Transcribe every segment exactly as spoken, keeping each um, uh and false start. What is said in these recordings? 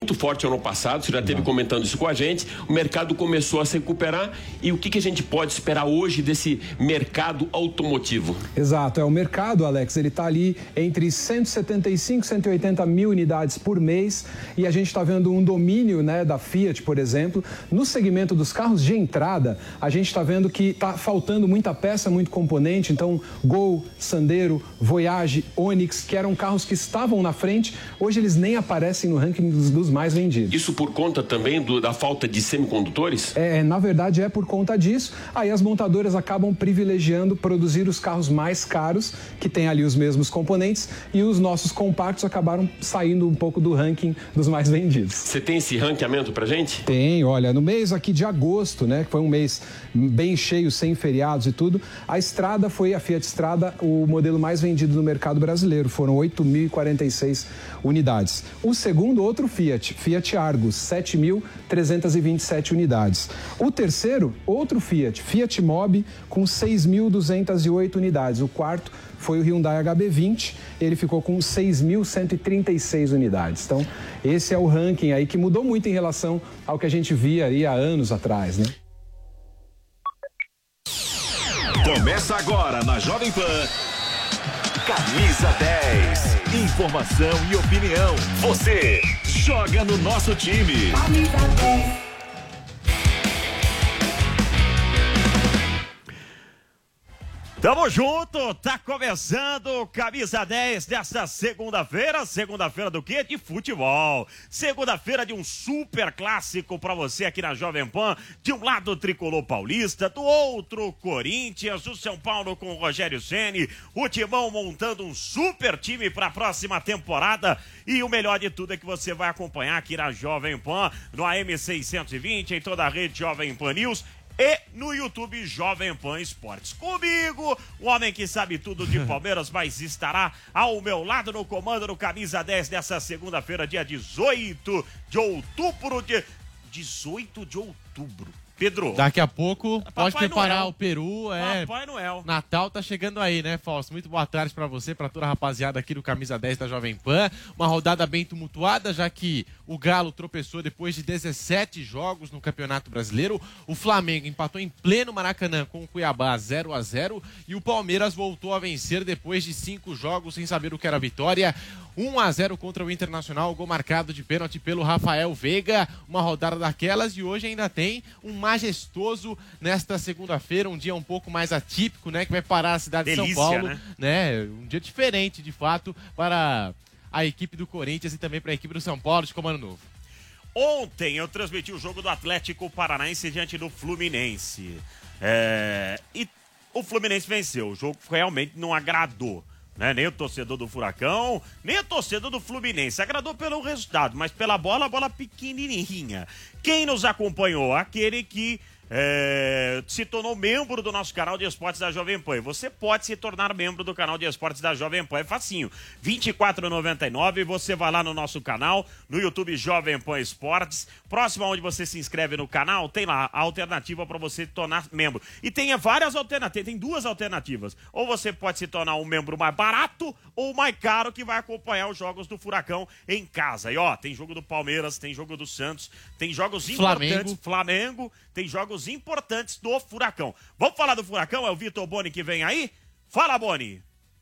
muito forte ano passado, você já esteve comentando isso com a gente, o mercado começou a se recuperar e o que, que a gente pode esperar hoje desse mercado automotivo? Exato, é o mercado, Alex, ele está ali entre cento e setenta e cinco, cento e oitenta mil unidades por mês e a gente está vendo um domínio, né, da Fiat, por exemplo. No segmento dos carros de entrada, a gente está vendo que está faltando muita peça, muito componente, então Gol, Sandero, Voyage, Onix, que eram carros que estavam na frente, hoje eles nem aparecem no ranking dos, dos mais vendidos. Isso por conta também do, da falta de semicondutores? É, na verdade é por conta disso. Aí as montadoras acabam privilegiando produzir os carros mais caros, que têm ali os mesmos componentes, e os nossos compactos acabaram saindo um pouco do ranking dos mais vendidos. Você tem esse ranqueamento pra gente? Tem, olha, no mês aqui de agosto, né, que foi um mês bem cheio, sem feriados e tudo, a Strada foi, a Fiat Strada, o modelo mais vendido no mercado brasileiro, foram oito mil e quarenta e seis unidades. O segundo, outro Fiat, Fiat Argo, sete mil trezentas e vinte e sete unidades. O terceiro, outro Fiat, Fiat Mobi, com seis mil duzentas e oito unidades. O quarto foi o Hyundai H B vinte, ele ficou com seis mil cento e trinta e seis unidades. Então, esse é o ranking aí que mudou muito em relação ao que a gente via aí há anos atrás, né? Começa agora na Jovem Pan. Camisa dez. Informação e opinião. Você joga no nosso time. Camisa dez. Tamo junto, tá começando Camisa dez desta segunda-feira, segunda-feira do quê? De futebol, segunda-feira de um super clássico pra você aqui na Jovem Pan, de um lado o Tricolor Paulista, do outro Corinthians, o São Paulo com o Rogério Ceni, o Timão montando um super time pra próxima temporada e o melhor de tudo é que você vai acompanhar aqui na Jovem Pan, no A M seiscentos e vinte, em toda a rede Jovem Pan News, e no YouTube Jovem Pan Esportes. Comigo, o homem que sabe tudo de Palmeiras, mas estará ao meu lado no comando do Camisa dez dessa segunda-feira, dia dezoito de outubro de... dezoito de outubro. Pedro. Daqui a pouco Papai pode preparar Noel. O Peru. É, Papai Noel. Natal tá chegando aí, né, Fausto? Muito boa tarde pra você, pra toda a rapaziada aqui do Camisa dez da Jovem Pan. Uma rodada bem tumultuada, já que o Galo tropeçou depois de dezessete jogos no Campeonato Brasileiro. O Flamengo empatou em pleno Maracanã com o Cuiabá zero a zero. E o Palmeiras voltou a vencer depois de cinco jogos sem saber o que era vitória. um a zero contra o Internacional, gol marcado de pênalti pelo Rafael Veiga. Uma rodada daquelas e hoje ainda tem um majestoso nesta segunda-feira, um dia um pouco mais atípico, né, que vai parar a cidade Delícia, de São Paulo, né? né? Um dia diferente, de fato, para a equipe do Corinthians e também para a equipe do São Paulo de comando novo. Ontem eu transmiti o jogo do Atlético Paranaense diante do Fluminense. É... E o Fluminense venceu. O jogo realmente não agradou. Né? Nem o torcedor do Furacão, nem o torcedor do Fluminense. Agradou pelo resultado, mas pela bola, a bola pequenininha. Quem nos acompanhou? Aquele que é, se tornou membro do nosso canal de esportes da Jovem Pan. Você pode se tornar membro do canal de esportes da Jovem Pan, é facinho. vinte e quatro reais e noventa e nove centavos, você vai lá no nosso canal, no YouTube Jovem Pan Esportes. Próximo aonde você se inscreve no canal, tem lá a alternativa para você se tornar membro. E tem várias alternativas, tem duas alternativas. Ou você pode se tornar um membro mais barato ou mais caro que vai acompanhar os jogos do Furacão em casa. E ó, tem jogo do Palmeiras, tem jogo do Santos, tem jogos importantes, Flamengo, Flamengo tem jogos importantes do Furacão. Vamos falar do Furacão? É o Vitor Boni que vem aí? Fala, Boni!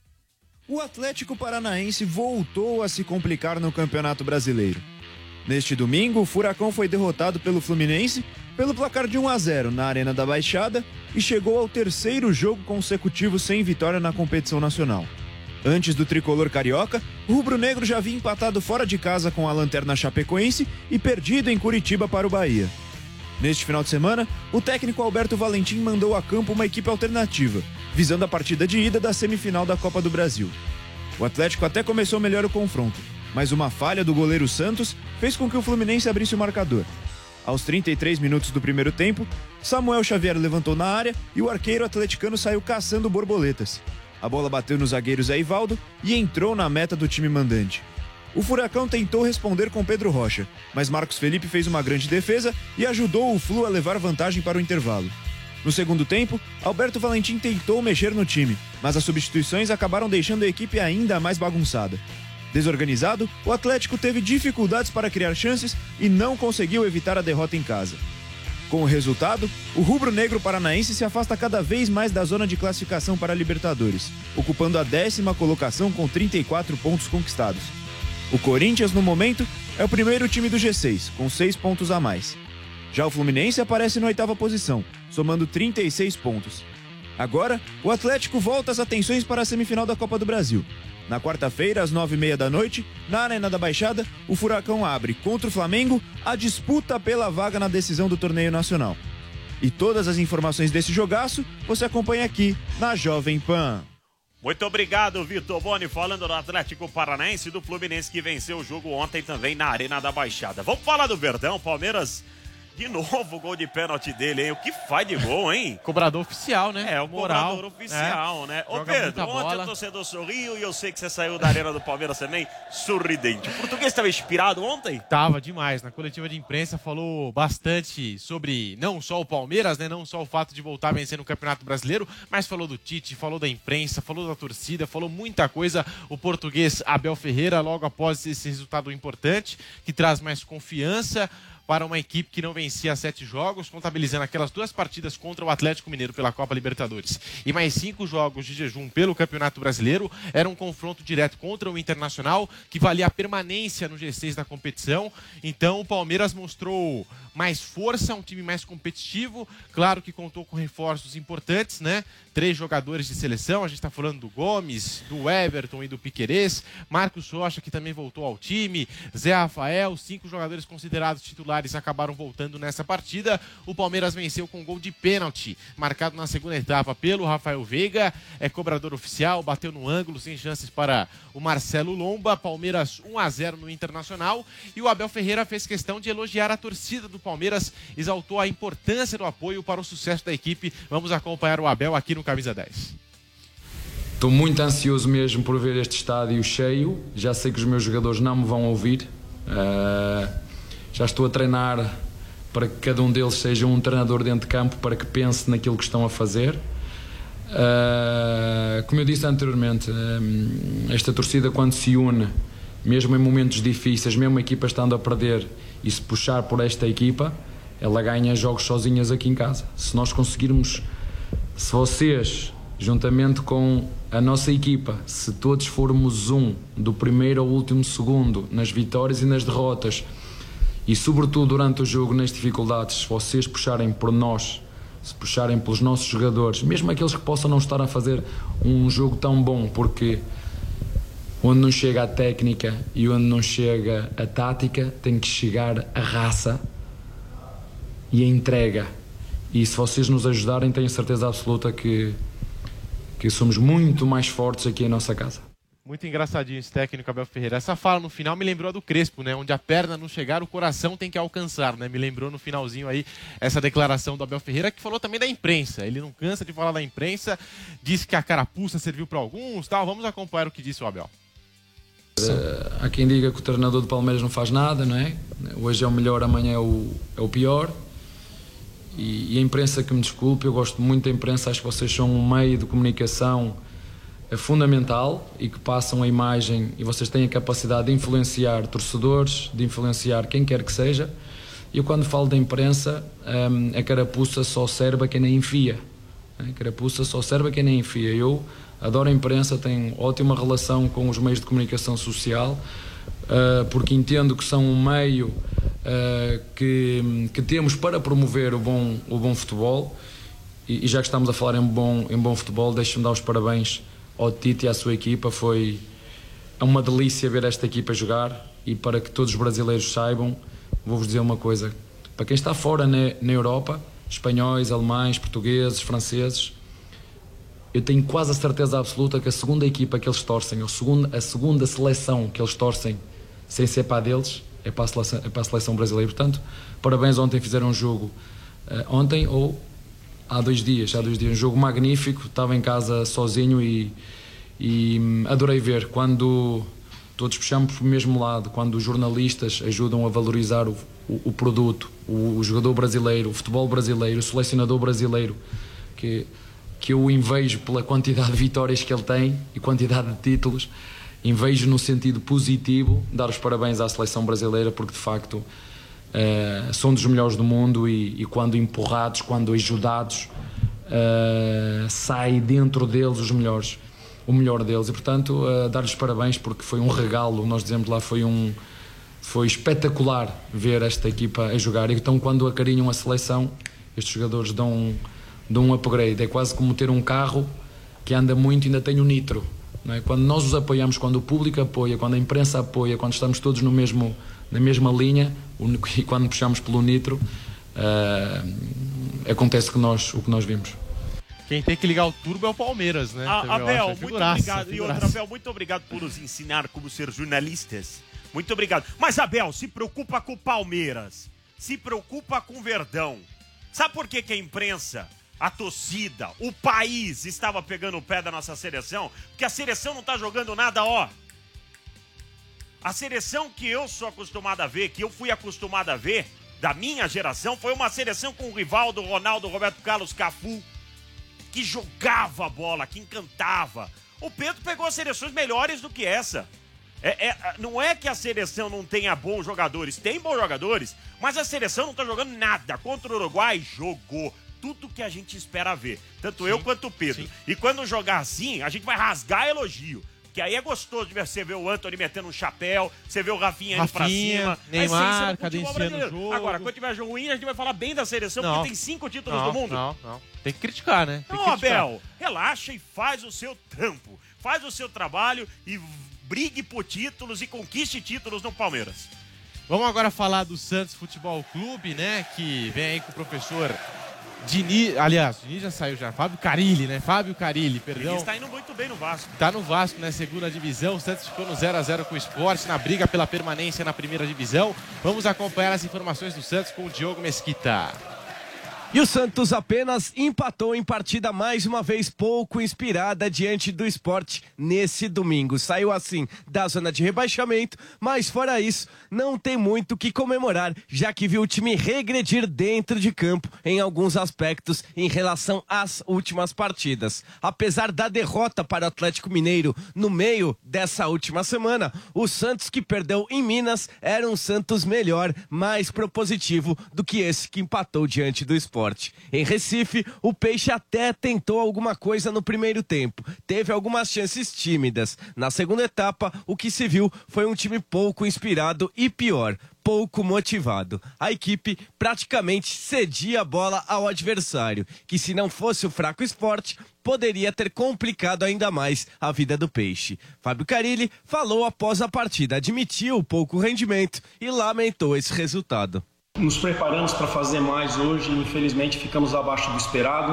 O Atlético Paranaense voltou a se complicar no Campeonato Brasileiro. Neste domingo, o Furacão foi derrotado pelo Fluminense pelo placar de um a zero na Arena da Baixada e chegou ao terceiro jogo consecutivo sem vitória na competição nacional. Antes do tricolor carioca, o rubro-negro já havia empatado fora de casa com a Lanterna Chapecoense e perdido em Curitiba para o Bahia. Neste final de semana, o técnico Alberto Valentim mandou a campo uma equipe alternativa, visando a partida de ida da semifinal da Copa do Brasil. O Atlético até começou melhor o confronto, mas uma falha do goleiro Santos fez com que o Fluminense abrisse o marcador. Aos trinta e três minutos do primeiro tempo, Samuel Xavier levantou na área e o arqueiro atleticano saiu caçando borboletas. A bola bateu no zagueiro Zé Ivaldo e entrou na meta do time mandante. O Furacão tentou responder com Pedro Rocha, mas Marcos Felipe fez uma grande defesa e ajudou o Flu a levar vantagem para o intervalo. No segundo tempo, Alberto Valentim tentou mexer no time, mas as substituições acabaram deixando a equipe ainda mais bagunçada. Desorganizado, o Atlético teve dificuldades para criar chances e não conseguiu evitar a derrota em casa. Com o resultado, o rubro-negro paranaense se afasta cada vez mais da zona de classificação para a Libertadores, ocupando a décima colocação com trinta e quatro pontos conquistados. O Corinthians, no momento, é o primeiro time do G seis, com seis pontos a mais. Já o Fluminense aparece na oitava posição, somando trinta e seis pontos. Agora, o Atlético volta as atenções para a semifinal da Copa do Brasil. Na quarta-feira, às nove e meia da noite, na Arena da Baixada, o Furacão abre contra o Flamengo a disputa pela vaga na decisão do torneio nacional. E todas as informações desse jogaço você acompanha aqui na Jovem Pan. Muito obrigado, Vitor Boni, falando do Atlético Paranaense e do Fluminense que venceu o jogo ontem também na Arena da Baixada. Vamos falar do Verdão, Palmeiras... De novo o gol de pênalti dele, hein? O que faz de gol, hein? Cobrador oficial, né? É, o Moral, cobrador oficial, é. né? Ô, Joga Pedro, ontem bola. o torcedor sorriu e eu sei que você saiu da Arena do Palmeiras também sorridente. O português estava inspirado ontem? Tava demais. Na coletiva de imprensa falou bastante sobre não só o Palmeiras, né? Não só o fato de voltar a vencer no Campeonato Brasileiro, mas falou do Tite, falou da imprensa, falou da torcida, falou muita coisa. O português Abel Ferreira, logo após esse resultado importante, que traz mais confiança para uma equipe que não vencia sete jogos, contabilizando aquelas duas partidas contra o Atlético Mineiro pela Copa Libertadores e mais cinco jogos de jejum pelo Campeonato Brasileiro. Era um confronto direto contra o Internacional, que valia a permanência no G seis da competição. Então o Palmeiras mostrou mais força, um time mais competitivo, claro que contou com reforços importantes, né? Três jogadores de seleção, a gente está falando do Gomes, do Everton e do Piquerez, Marcos Rocha, que também voltou ao time, Zé Rafael, cinco jogadores considerados titulares acabaram voltando nessa partida. O Palmeiras venceu com um gol de pênalti, marcado na segunda etapa pelo Rafael Veiga, é cobrador oficial, bateu no ângulo, sem chances para o Marcelo Lomba. Palmeiras um a zero no Internacional, e o Abel Ferreira fez questão de elogiar a torcida do Palmeiras, exaltou a importância do apoio para o sucesso da equipe. Vamos acompanhar o Abel aqui no Camisa dez. Estou muito ansioso mesmo por ver este estádio cheio. Já sei que os meus jogadores não me vão ouvir. Uh, já estou a treinar para que cada um deles seja um treinador dentro de campo, para que pense naquilo que estão a fazer. Uh, como eu disse anteriormente, uh, esta torcida, quando se une, mesmo em momentos difíceis, mesmo a equipa estando a perder, e se puxar por esta equipa, ela ganha jogos sozinhas aqui em casa. Se nós conseguirmos, se vocês, juntamente com a nossa equipa, se todos formos um, do primeiro ao último segundo, nas vitórias e nas derrotas, e sobretudo durante o jogo nas dificuldades, se vocês puxarem por nós, se puxarem pelos nossos jogadores, mesmo aqueles que possam não estar a fazer um jogo tão bom, porque onde não chega a técnica e onde não chega a tática, tem que chegar a raça e a entrega. E se vocês nos ajudarem, tenho certeza absoluta que, que somos muito mais fortes aqui em nossa casa. Muito engraçadinho esse técnico Abel Ferreira. Essa fala no final me lembrou a do Crespo, né? Onde a perna não chegar, o coração tem que alcançar, né? Me lembrou no finalzinho aí essa declaração do Abel Ferreira, que falou também da imprensa. Ele não cansa de falar da imprensa, disse que a carapuça serviu para alguns, tal. Vamos acompanhar o que disse o Abel. Uh, há quem diga que o treinador do Palmeiras não faz nada, não é? Hoje é o melhor, amanhã é o, é o pior. E, e a imprensa, que me desculpe, eu gosto muito da imprensa, acho que vocês são um meio de comunicação é fundamental e que passam a imagem, e vocês têm a capacidade de influenciar torcedores, de influenciar quem quer que seja. E eu, quando falo da imprensa, um, a carapuça só serve a quem nem enfia. A carapuça só serve a quem nem enfia. Eu adoro a imprensa, tenho ótima relação com os meios de comunicação social, uh, porque entendo que são um meio uh, que, que temos para promover o bom, o bom futebol. E, e já que estamos a falar em bom, em bom futebol, deixe-me dar os parabéns ao Tite e à sua equipa. Foi uma delícia ver esta equipa jogar, e para que todos os brasileiros saibam, vou-vos dizer uma coisa: para quem está fora na, na Europa, espanhóis, alemães, portugueses, franceses, eu tenho quase a certeza absoluta que a segunda equipa que eles torcem, ou segundo, a segunda seleção que eles torcem, sem ser para a deles, é para a seleção, é para a seleção brasileira. Portanto, parabéns. Ontem fizeram um jogo, uh, ontem ou há dois dias, há dois dias, um jogo magnífico. Estava em casa sozinho e, e hum, adorei ver quando todos puxamos para o mesmo lado, quando os jornalistas ajudam a valorizar o, o, o produto, o, o jogador brasileiro, o futebol brasileiro, o selecionador brasileiro, que, que eu invejo pela quantidade de vitórias que ele tem e quantidade de títulos. e vejo no sentido positivo dar os parabéns à seleção brasileira, porque de facto uh, são dos melhores do mundo e, e quando empurrados, quando ajudados, uh, sai dentro deles os melhores, o melhor deles, e portanto uh, dar-lhes parabéns, porque foi um regalo, nós dizemos lá, foi um foi espetacular ver esta equipa a jogar. E então quando acarinham a seleção, estes jogadores dão, dão um upgrade, é quase como ter um carro que anda muito e ainda tem o nitro, não é? Quando nós os apoiamos, quando o público apoia, quando a imprensa apoia, quando estamos todos no mesmo, na mesma linha, e quando puxamos pelo nitro, uh, acontece que nós, o que nós vimos. Quem tem que ligar o turbo é o Palmeiras, né? A, Abel, acho, é muito obrigado. E outra, Abel, muito obrigado por nos ensinar como ser jornalistas. Muito obrigado. Mas, Abel, se preocupa com o Palmeiras. Se preocupa com o Verdão. Sabe por que que a imprensa, a torcida, o país estava pegando o pé da nossa seleção? Porque a seleção não tá jogando nada, ó. A seleção que eu sou acostumado a ver, que eu fui acostumado a ver, da minha geração, foi uma seleção com o Rivaldo, Ronaldo, Roberto Carlos, Cafu, que jogava a bola, que encantava. O Pedro pegou seleções melhores do que essa. É, é, não é que a seleção não tenha bons jogadores, tem bons jogadores, mas a seleção não tá jogando nada. Contra o Uruguai, jogou tudo que a gente espera ver, tanto sim, eu quanto o Pedro. Sim. E quando jogar assim, a gente vai rasgar elogio, que aí é gostoso de ver, você ver o Antony metendo um chapéu, você vê o Rafinha indo pra cima. Neymar, cadenciando o jogo. Agora, quando tiver jogo ruim, a gente vai falar bem da seleção, não, porque tem cinco títulos não, do mundo. Não, não, tem que criticar, né? Tem não, Abel, relaxa e faz o seu trampo, faz o seu trabalho e brigue por títulos e conquiste títulos no Palmeiras. Vamos agora falar do Santos Futebol Clube, né? Que vem aí com o professor Diniz, aliás, Diniz já saiu já, Fábio Carilli, né? Fábio Carilli, perdão. Ele está indo muito bem no Vasco. Tá no Vasco, né? Segunda divisão. O Santos ficou no zero a zero com o Sport, na briga pela permanência na primeira divisão. Vamos acompanhar as informações do Santos com o Diogo Mesquita. E o Santos apenas empatou em partida mais uma vez pouco inspirada diante do Sport nesse domingo. Saiu assim da zona de rebaixamento, mas fora isso, não tem muito o que comemorar, já que viu o time regredir dentro de campo em alguns aspectos em relação às últimas partidas. Apesar da derrota para o Atlético Mineiro no meio dessa última semana, o Santos que perdeu em Minas era um Santos melhor, mais propositivo do que esse que empatou diante do Sport. Em Recife, o Peixe até tentou alguma coisa no primeiro tempo. Teve algumas chances tímidas. Na segunda etapa, o que se viu foi um time pouco inspirado e pior, pouco motivado. A equipe praticamente cedia a bola ao adversário, que se não fosse o fraco Sport, poderia ter complicado ainda mais a vida do Peixe. Fábio Carilli falou após a partida, admitiu o pouco rendimento e lamentou esse resultado. Nos preparamos para fazer mais hoje, infelizmente ficamos abaixo do esperado,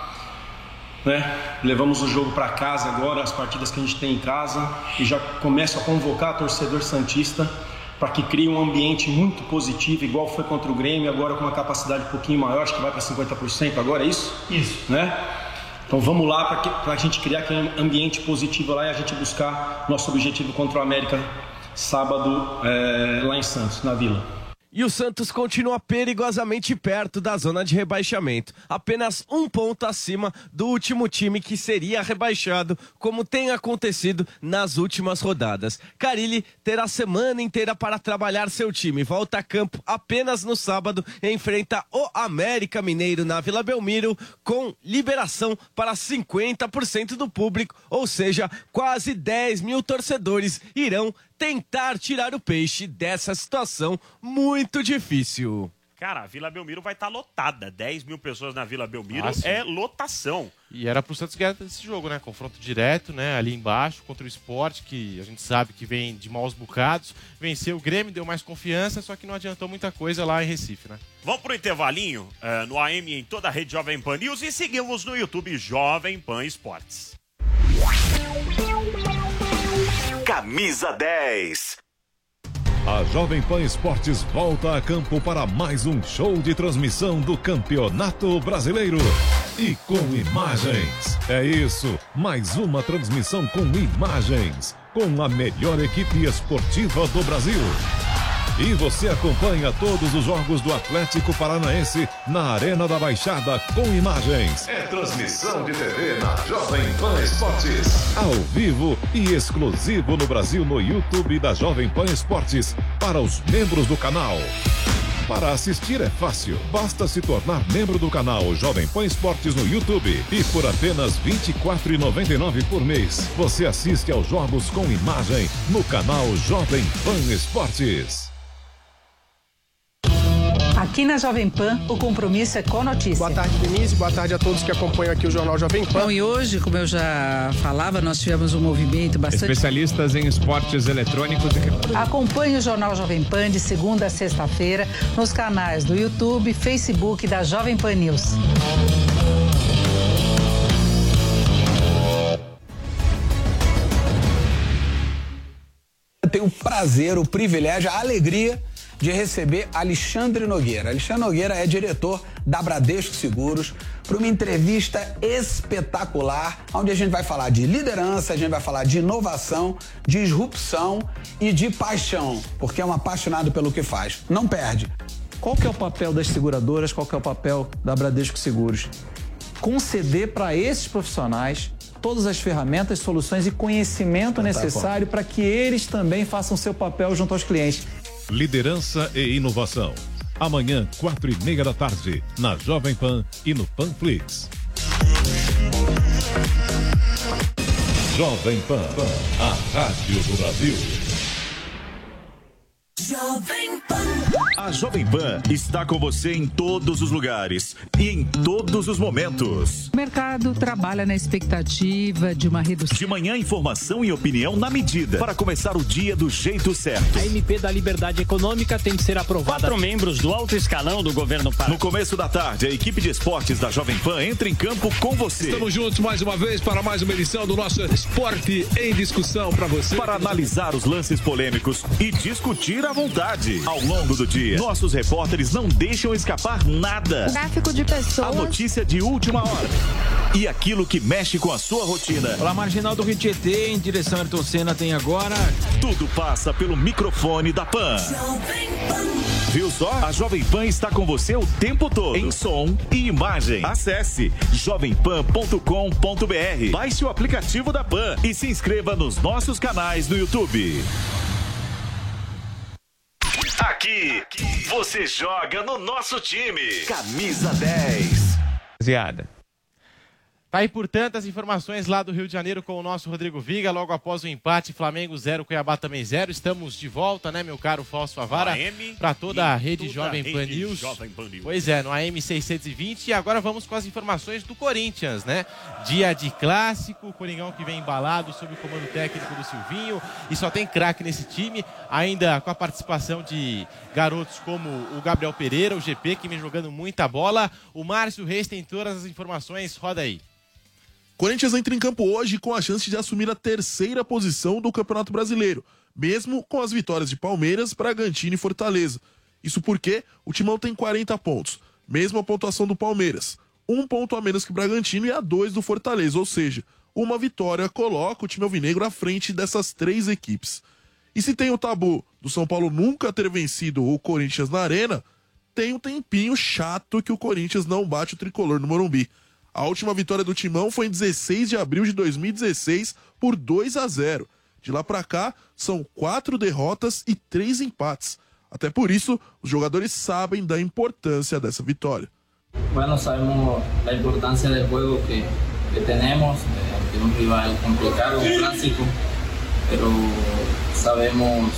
né? Levamos o jogo para casa agora, as partidas que a gente tem em casa, e já começo a convocar torcedor santista para que crie um ambiente muito positivo, igual foi contra o Grêmio, agora com uma capacidade um pouquinho maior, acho que vai para cinquenta por cento agora, é isso? Isso. Né? Então vamos lá para a gente criar aquele ambiente positivo lá e a gente buscar nosso objetivo contra o América sábado é, lá em Santos, na Vila. E o Santos continua perigosamente perto da zona de rebaixamento, apenas um ponto acima do último time que seria rebaixado, como tem acontecido nas últimas rodadas. Carilli terá a semana inteira para trabalhar seu time, volta a campo apenas no sábado, enfrenta o América Mineiro na Vila Belmiro, com liberação para cinquenta por cento do público, ou seja, quase dez mil torcedores irão tentar tirar o Peixe dessa situação muito difícil. Cara, a Vila Belmiro vai estar tá lotada. dez mil pessoas na Vila Belmiro ah, é lotação. E era pro Santos ganhar esse jogo, né? Confronto direto, né? Ali embaixo, contra o Sport, que a gente sabe que vem de maus bocados. Venceu o Grêmio, deu mais confiança, só que não adiantou muita coisa lá em Recife, né? Vamos pro intervalinho, uh, no A M em toda a rede Jovem Pan News e seguimos no YouTube Jovem Pan Esportes. Camisa dez. A Jovem Pan Esportes volta a campo para mais um show de transmissão do Campeonato Brasileiro. E com imagens. É isso, mais uma transmissão com imagens. Com a melhor equipe esportiva do Brasil. E você acompanha todos os jogos do Atlético Paranaense na Arena da Baixada com imagens. É transmissão de T V na Jovem Pan Esportes. Ao vivo e exclusivo no Brasil no YouTube da Jovem Pan Esportes para os membros do canal. Para assistir é fácil, basta se tornar membro do canal Jovem Pan Esportes no YouTube e por apenas vinte e quatro reais e noventa e nove centavos por mês, você assiste aos jogos com imagem no canal Jovem Pan Esportes. Aqui na Jovem Pan, o compromisso é com notícia. Boa tarde, Denise. Boa tarde a todos que acompanham aqui o Jornal Jovem Pan. Bom, e hoje, como eu já falava, nós tivemos um movimento bastante... Especialistas em esportes eletrônicos e... Acompanhe o Jornal Jovem Pan de segunda a sexta-feira nos canais do YouTube e Facebook da Jovem Pan News. Eu tenho o prazer, o privilégio, a alegria de receber Alexandre Nogueira. Alexandre Nogueira é diretor da Bradesco Seguros para uma entrevista espetacular, onde a gente vai falar de liderança, a gente vai falar de inovação, disrupção e de paixão, porque é um apaixonado pelo que faz. Não perde. Qual que é o papel das seguradoras, qual que é o papel da Bradesco Seguros? Conceder para esses profissionais todas as ferramentas, soluções e conhecimento necessário para que eles também façam seu papel junto aos clientes. Liderança e inovação. Amanhã, quatro e meia da tarde, na Jovem Pan e no Panflix. Jovem Pan, a rádio do Brasil. Jovem Pan. A Jovem Pan está com você em todos os lugares e em todos os momentos. O mercado trabalha na expectativa de uma redução. De manhã, informação e opinião na medida para começar o dia do jeito certo. A M P da Liberdade Econômica tem que ser aprovada. Quatro membros do alto escalão do governo Pará. No começo da tarde, a equipe de esportes da Jovem Pan entra em campo com você. Estamos juntos mais uma vez para mais uma edição do nosso Esporte em Discussão para você. Para analisar os lances polêmicos e discutir à vontade. Ao longo do dia, nossos repórteres não deixam escapar nada. Tráfico de pessoas. A notícia de última hora. E aquilo que mexe com a sua rotina. Olá, Marginal do Rio Tietê, em direção a Ayrton Senna, tem agora... Tudo passa pelo microfone da Pan. Viu só? A Jovem Pan está com você o tempo todo. Em som e imagem. Acesse jovem pan ponto com ponto b r. Baixe o aplicativo da Pan e se inscreva nos nossos canais no YouTube. Aqui, você joga no nosso time. Camisa dez. Rapaziada. Tá aí, portanto, as informações lá do Rio de Janeiro com o nosso Rodrigo Viga, logo após o empate, Flamengo zero, Cuiabá também zero. Estamos de volta, né, meu caro Fausto Favara, para toda a rede Jovem Pan News. Jovem Pan News. Pois é, no A M seiscentos e vinte. E agora vamos com as informações do Corinthians, né? Dia de clássico, o Coringão que vem embalado sob o comando técnico do Silvinho. E só tem craque nesse time, ainda com a participação de garotos como o Gabriel Pereira, o G P, que vem jogando muita bola. O Márcio Reis tem todas as informações, roda aí. Corinthians entra em campo hoje com a chance de assumir a terceira posição do Campeonato Brasileiro, mesmo com as vitórias de Palmeiras, Bragantino e Fortaleza. Isso porque o Timão tem quarenta pontos, mesma pontuação do Palmeiras, um ponto a menos que o Bragantino e a dois do Fortaleza, ou seja, uma vitória coloca o time alvinegro à frente dessas três equipes. E se tem o tabu do São Paulo nunca ter vencido o Corinthians na Arena, tem um tempinho chato que o Corinthians não bate o tricolor no Morumbi. A última vitória do Timão foi em dezesseis de abril de dois mil e dezesseis por dois a zero. De lá pra cá, são quatro derrotas e três empates. Até por isso, os jogadores sabem da importância dessa vitória. Bueno, sabemos a importância do jogo que, que temos, é um rival complicado, um clássico, mas sabemos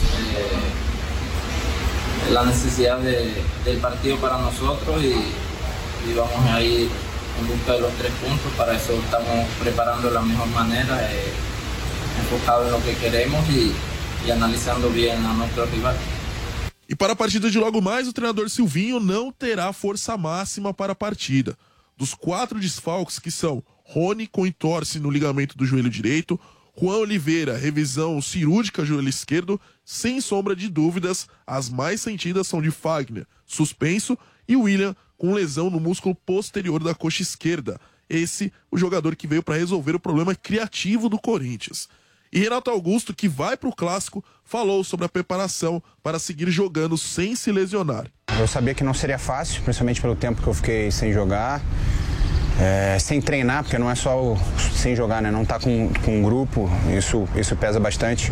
eh, a necessidade do partido para nós e, e vamos a ir en busca de los tres puntos. Para eso estamos preparando de la mejor manera, eh, enfocado en lo que queremos y, y analizando bien a nuestro rival. E para a partida de logo mais, o treinador Silvinho não terá força máxima para a partida. Dos quatro desfalques, que são Rony com entorse no ligamento do joelho direito, Juan Oliveira, revisão cirúrgica joelho esquerdo, sem sombra de dúvidas, as mais sentidas são de Fagner, suspenso, e William, com lesão no músculo posterior da coxa esquerda. Esse, o jogador que veio para resolver o problema criativo do Corinthians. E Renato Augusto, que vai para o Clássico, falou sobre a preparação para seguir jogando sem se lesionar. Eu sabia que não seria fácil, principalmente pelo tempo que eu fiquei sem jogar, é, sem treinar, porque não é só o, sem jogar, né? Não tá com, com um grupo, isso, isso pesa bastante.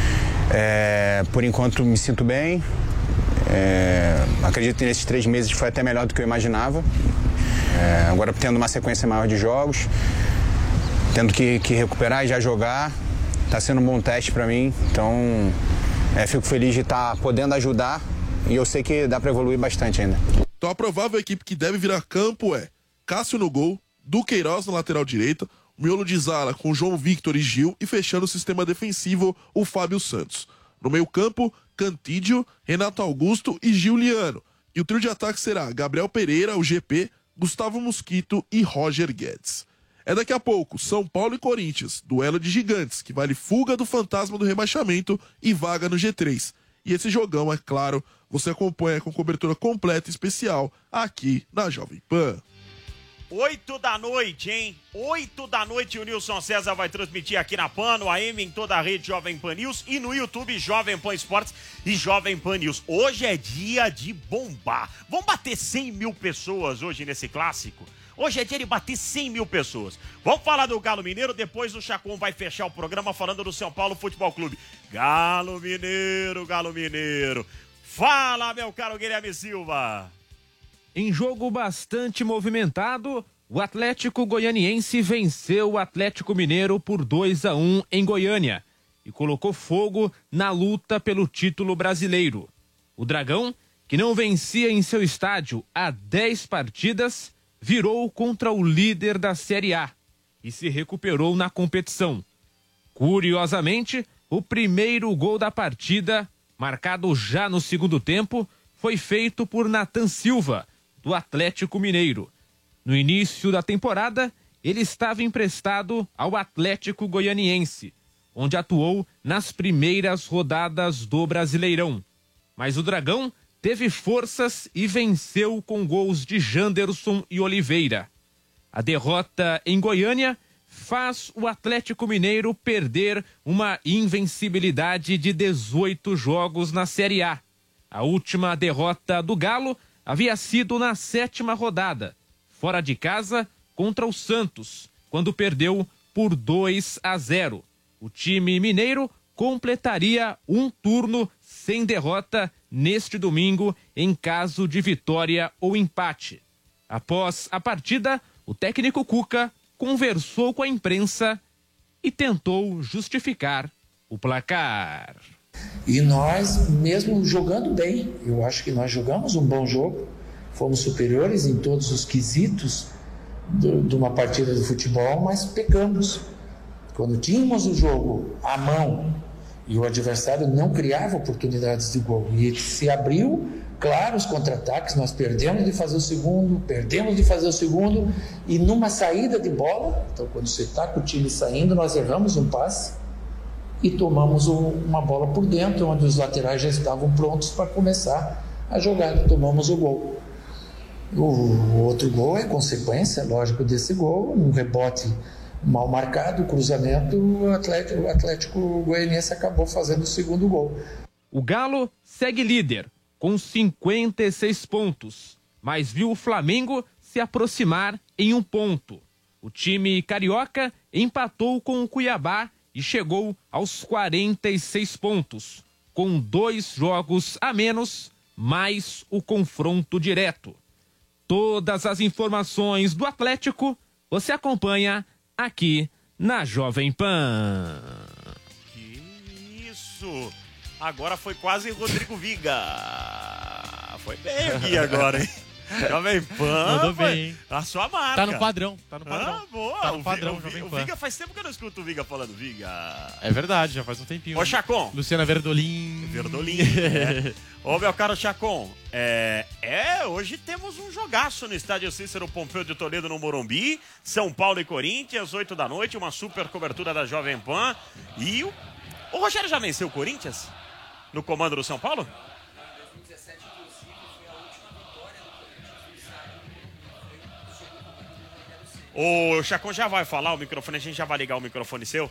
É, por enquanto me sinto bem, é, acredito que nesses três meses foi até melhor do que eu imaginava. É, agora tendo uma sequência maior de jogos, tendo que, que recuperar e já jogar, está sendo um bom teste para mim, então é, fico feliz de estar tá podendo ajudar e eu sei que dá para evoluir bastante ainda. Então a provável equipe que deve virar campo é Cássio no gol, Duqueiroz na lateral direita, miolo de zaga com João Victor e Gil e fechando o sistema defensivo o Fábio Santos. No meio campo, Cantídio, Renato Augusto e Giuliano. E o trio de ataque será Gabriel Pereira, o G P, Gustavo Mosquito e Roger Guedes. É daqui a pouco, São Paulo e Corinthians, duelo de gigantes, que vale fuga do fantasma do rebaixamento e vaga no G três. E esse jogão, é claro, você acompanha com cobertura completa e especial aqui na Jovem Pan. Oito da noite, hein? Oito da noite o Nilson César vai transmitir aqui na Pan, no A M, em toda a rede Jovem Pan News e no YouTube Jovem Pan Esportes e Jovem Pan News. Hoje é dia de bombar. Vamos bater cem mil pessoas hoje nesse clássico? Hoje é dia de bater cem mil pessoas. Vamos falar do Galo Mineiro, depois o Chacon vai fechar o programa falando do São Paulo Futebol Clube. Galo Mineiro, Galo Mineiro. Fala, meu caro Guilherme Silva. Em jogo bastante movimentado, o Atlético Goianiense venceu o Atlético Mineiro por dois a um em Goiânia e colocou fogo na luta pelo título brasileiro. O Dragão, que não vencia em seu estádio há dez partidas, virou contra o líder da Série A e se recuperou na competição. Curiosamente, o primeiro gol da partida, marcado já no segundo tempo, foi feito por Nathan Silva, do Atlético Mineiro. No início da temporada, ele estava emprestado ao Atlético Goianiense, onde atuou nas primeiras rodadas do Brasileirão. Mas o Dragão teve forças e venceu com gols de Janderson e Oliveira. A derrota em Goiânia faz o Atlético Mineiro perder uma invencibilidade de dezoito jogos na Série A. A última derrota do Galo havia sido na sétima rodada, fora de casa contra o Santos, quando perdeu por dois a zero. O time mineiro completaria um turno sem derrota neste domingo em caso de vitória ou empate. Após a partida, o técnico Cuca conversou com a imprensa e tentou justificar o placar. E nós, mesmo jogando bem, eu acho que nós jogamos um bom jogo, fomos superiores em todos os quesitos do, de uma partida de futebol, mas pecamos. Quando tínhamos o jogo à mão e o adversário não criava oportunidades de gol, e se abriu, claro, os contra-ataques, nós perdemos de fazer o segundo, perdemos de fazer o segundo, e numa saída de bola, então quando você está com o time saindo, nós erramos um passe, e tomamos um, uma bola por dentro, onde os laterais já estavam prontos para começar a jogada. Tomamos o gol. O, o outro gol é consequência, lógico, desse gol. Um rebote mal marcado, o cruzamento, o Atlético, o Atlético Goianiense acabou fazendo o segundo gol. O Galo segue líder, com cinquenta e seis pontos, mas viu o Flamengo se aproximar em um ponto. O time carioca empatou com o Cuiabá e chegou aos quarenta e seis pontos, com dois jogos a menos, mais o confronto direto. Todas as informações do Atlético você acompanha aqui na Jovem Pan. Que isso! Agora foi quase Rodrigo Viga. Foi bem aqui agora, hein? Jovem Pan. Mandou bem, hein? A sua marca. Tá no padrão, tá no padrão. Ah, boa. Tá no O padrão, Vi- Jovem o, Pan. o Viga faz tempo que eu não escuto o Viga falando Viga. É verdade, já faz um tempinho. Ô, Chacon. Luciana Verdolim. Verdolim. É. Ô, meu caro Chacon, é, é, hoje temos um jogaço no estádio Cícero Pompeu de Toledo, no Morumbi. São Paulo e Corinthians, oito da noite, uma super cobertura da Jovem Pan. E o, o Rogério já venceu o Corinthians? No comando do São Paulo? O Chacon já vai falar o microfone, a gente já vai ligar o microfone seu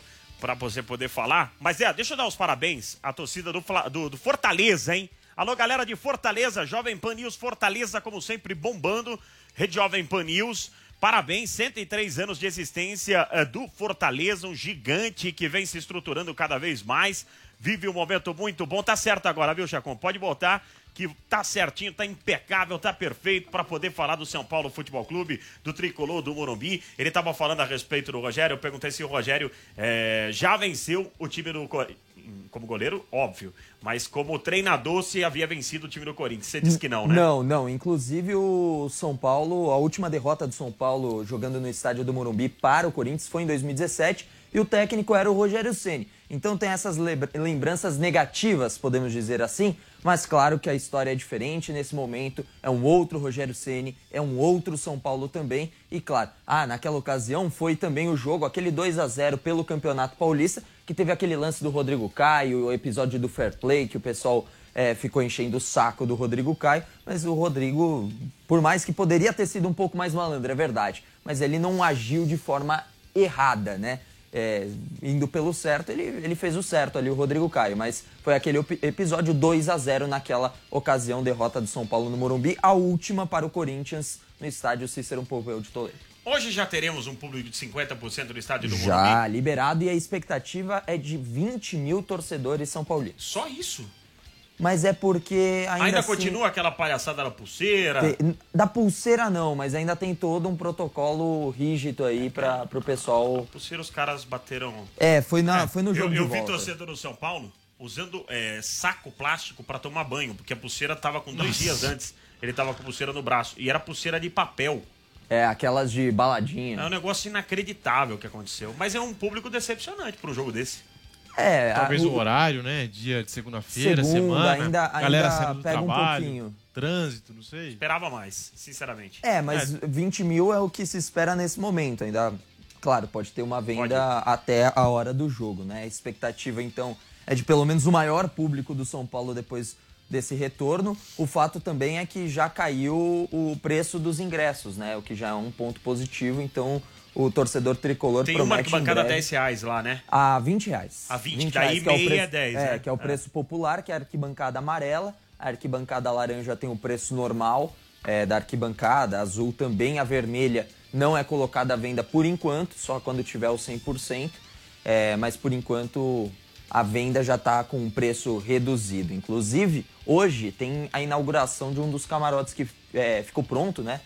pra você poder falar. Mas é, deixa eu dar os parabéns à torcida do, do, do Fortaleza, hein? Alô, galera de Fortaleza, Jovem Pan News Fortaleza, como sempre, bombando. Rede Jovem Pan News, parabéns, cento e três anos de existência uh, do Fortaleza, um gigante que vem se estruturando cada vez mais. Vive um momento muito bom. Tá certo agora, viu, Chacon? Pode voltar, que tá certinho, tá impecável, tá perfeito para poder falar do São Paulo Futebol Clube, do Tricolor, do Morumbi. Ele tava falando a respeito do Rogério, eu perguntei se o Rogério é, já venceu o time do Corinthians. Como goleiro, óbvio, mas como treinador, se havia vencido o time do Corinthians. Você disse que não, né? Não, não. Inclusive o São Paulo, a última derrota do São Paulo jogando no estádio do Morumbi para o Corinthians foi em dois mil e dezessete e o técnico era o Rogério Ceni. Então tem essas lembranças negativas, podemos dizer assim, mas claro que a história é diferente nesse momento, é um outro Rogério Ceni, é um outro São Paulo também, e claro, ah, naquela ocasião foi também o jogo, aquele dois a zero pelo Campeonato Paulista, que teve aquele lance do Rodrigo Caio, o episódio do Fair Play, que o pessoal é, ficou enchendo o saco do Rodrigo Caio, mas o Rodrigo, por mais que poderia ter sido um pouco mais malandro, é verdade, mas ele não agiu de forma errada, né? É, indo pelo certo, ele, ele fez o certo ali, o Rodrigo Caio, mas foi aquele episódio dois a zero naquela ocasião, derrota do São Paulo no Morumbi, a última para o Corinthians no estádio Cícero Pompeu de Toledo. Hoje já teremos um público de cinquenta por cento no estádio do Morumbi? Já, liberado, e a expectativa é de vinte mil torcedores são paulinos. Só isso? Mas é porque ainda Ainda assim, continua aquela palhaçada da pulseira? Te, da pulseira não, mas ainda tem todo um protocolo rígido aí para o pessoal... A pulseira os caras bateram... É, foi, na, é, foi no jogo eu, de eu volta. Eu vi torcedor do São Paulo usando é, saco plástico para tomar banho, porque a pulseira tava com dois Nossa. dias antes. Ele tava com pulseira no braço. E era pulseira de papel. É, aquelas de baladinha. É um negócio inacreditável que aconteceu. Mas é um público decepcionante para um jogo desse. É, Talvez a, o, o horário, né? Dia de segunda-feira, segunda, semana. Ainda, galera ainda saindo do pega trabalho, um pouquinho. Trânsito, não sei. Esperava mais, sinceramente. É, mas é. vinte mil é o que se espera nesse momento. Ainda, claro, pode ter uma venda pode. até a hora do jogo, né? A expectativa, então, é de pelo menos o maior público do São Paulo depois desse retorno. O fato também é que já caiu o preço dos ingressos, né? O que já é um ponto positivo, então... O torcedor tricolor tem promete uma arquibancada a breve... dez reais lá, né? A vinte reais. A vinte, daí reais, meia é, é dez, é, né? que é o preço é. popular, que é a arquibancada amarela. A arquibancada laranja tem o preço normal é, da arquibancada. A azul também, a vermelha não é colocada à venda por enquanto, só quando tiver o cem por cento. É, mas por enquanto a venda já está com um preço reduzido. Inclusive, hoje tem a inauguração de um dos camarotes que é, ficou pronto, né?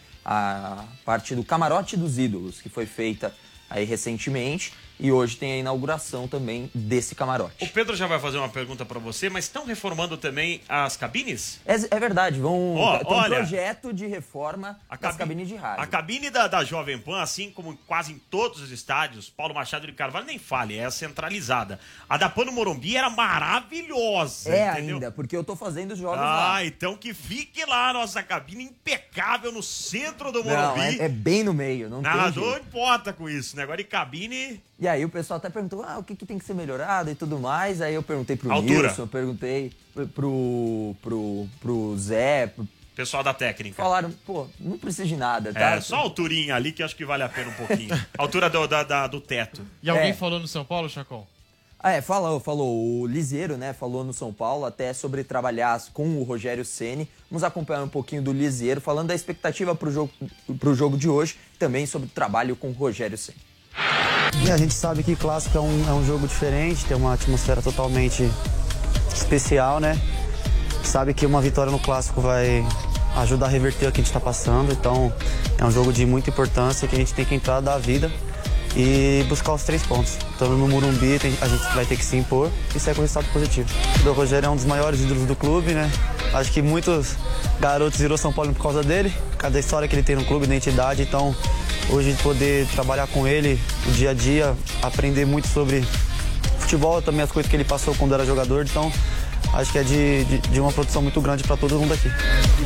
A parte do Camarote dos Ídolos, que foi feita aí recentemente, e hoje tem a inauguração também desse camarote. O Pedro já vai fazer uma pergunta para você, mas estão reformando também as cabines? É, é verdade, vão oh, tem olha, um projeto de reforma a das cabi cabines de rádio. A cabine da, da Jovem Pan, assim como quase em todos os estádios, Paulo Machado de Carvalho nem fale, é centralizada. A da Pan no Morumbi era maravilhosa, É entendeu? ainda, porque eu tô fazendo os jogos ah, lá. Ah, então que fique lá a nossa cabine impecável no centro do Morumbi. Não, é, é bem no meio, não Nada, tem jeito. não importa com isso, negócio de cabine... E aí o pessoal até perguntou, ah, o que, que tem que ser melhorado e tudo mais. Aí eu perguntei pro Altura. Nilson, eu perguntei pro, pro, pro Zé. Pro... Pessoal da técnica. Falaram, pô, não precisa de nada, tá? É, só a alturinha ali que acho que vale a pena um pouquinho. altura do, da, da, do teto. E alguém é. falou no São Paulo, Chacon? Ah, é, falou, falou. O Liseiro, né, falou no São Paulo até sobre trabalhar com o Rogério Ceni. Vamos acompanhar um pouquinho do Liseiro, falando da expectativa pro jogo, pro jogo de hoje, também sobre o trabalho com o Rogério Ceni. E a gente sabe que clássico é um, é um jogo diferente, tem uma atmosfera totalmente especial, né? Sabe que uma vitória no clássico vai ajudar a reverter o que a gente está passando, então é um jogo de muita importância que a gente tem que entrar da vida e buscar os três pontos. Então no Morumbi a gente vai ter que se impor e sair com resultado positivo. O Rogério é um dos maiores ídolos do clube, né? Acho que muitos garotos virou São Paulo por causa dele, cada história que ele tem no clube, identidade, então hoje poder trabalhar com ele o dia a dia, aprender muito sobre futebol, também as coisas que ele passou quando era jogador, então acho que é de, de, de uma produção muito grande para todo mundo aqui.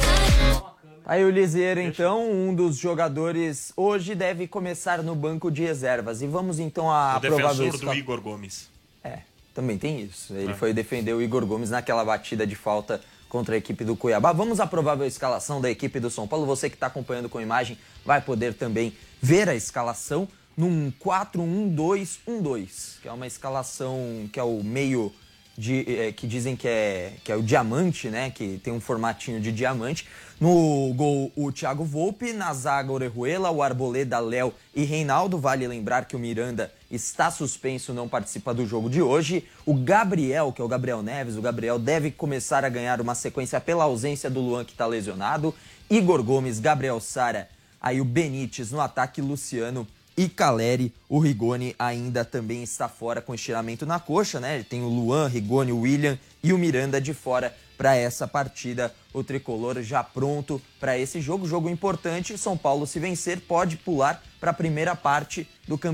Aí o Liseiro, então, um dos jogadores hoje deve começar no banco de reservas. E vamos então a o provável... defensor do Igor Gomes. É, também tem isso. Ele é. foi defender o Igor Gomes naquela batida de falta contra a equipe do Cuiabá. Vamos à provável escalação da equipe do São Paulo. Você que está acompanhando com imagem vai poder também ver a escalação. num quatro um dois um dois, que é uma escalação que é o meio de, é, que dizem que é, que é o diamante, né? Que tem um formatinho de diamante. No gol, o Thiago Volpe, na zaga, Orejuela, o Arboleda, Léo e Reinaldo. Vale lembrar que o Miranda está suspenso, não participa do jogo de hoje. O Gabriel, que é o Gabriel Neves, o Gabriel deve começar a ganhar uma sequência pela ausência do Luan, que está lesionado. Igor Gomes, Gabriel Sara, aí o Benítez no ataque, Luciano e Caleri. O Rigoni ainda também está fora com estiramento na coxa, né? Tem o Luan, Rigoni, o William e o Miranda de fora para essa partida. O tricolor já pronto para esse jogo, jogo importante. São Paulo, se vencer, pode pular para a primeira parte do campeonato.